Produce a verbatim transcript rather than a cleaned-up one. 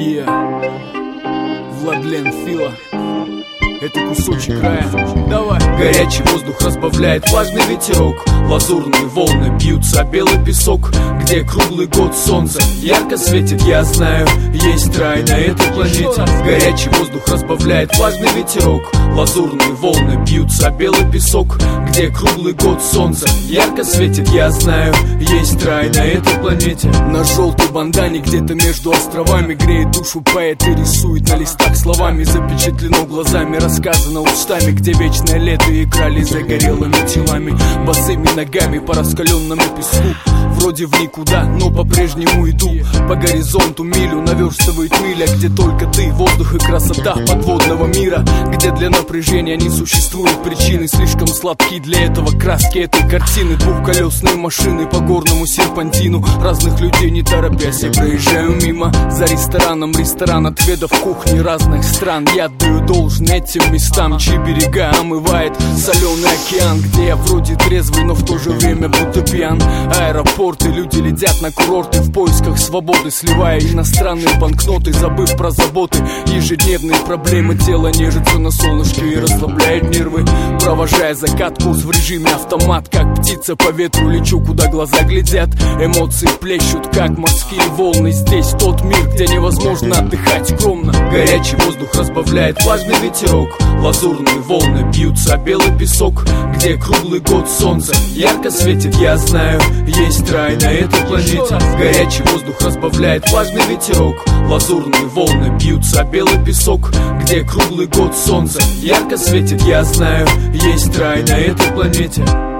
Yeah. Владлен Фила. Это кусочек рая. Давай. Горячий воздух разбавляет влажный ветерок. Лазурные волны бьются о белый песок, где круглый год солнце ярко светит. Я знаю, есть рай на этой планете. Горячий воздух разбавляет влажный ветерок. Лазурные волны бьются о белый песок, где круглый год солнце ярко светит. Я знаю, есть рай на этой планете. На желтой бандане где-то между островами греет душу поэт и рисует на листах словами. Запечатлено глазами, рассказано устами, где вечное лето и крали загорелыми телами, босыми ногами по раскаленному песку. Вроде в никуда, но по-прежнему иду по горизонту милю, наверстывает миля, где только ты, воздух и красота подводного мира, где для напряжения не существует причины. Слишком сладки для этого краски этой картины. Двухколесные машины по горному серпантину, разных людей не торопясь я проезжаю мимо. За рестораном ресторан отведов кухни разных стран. Я отдаю должное этим местам, чьи берега омывает соленый океан, где я вроде трезвый, но в то же время будто пьян. Аэропорты, люди летят на курорты в поисках свободы, сливая иностранные банкноты, забыв про заботы. Ежедневные проблемы, тело нежится на солнышке и расслабляет нервы. Провожая закат, курс в режиме автомат, как птица по ветру лечу, куда глаза глядят. Эмоции плещут, как морские волны. Здесь тот мир, где невозможно отдыхать скромно. Горячий воздух разбавляет влажный ветерок. Лазурные волны бьются о белый песок, где круглый год солнце ярко светит. Я знаю, есть рай на этой планете. Горячий воздух разбавляет влажный ветерок. Лазурные волны бьются о белый песок, где круглый год солнце ярко светит. Я знаю, есть рай на этой планете.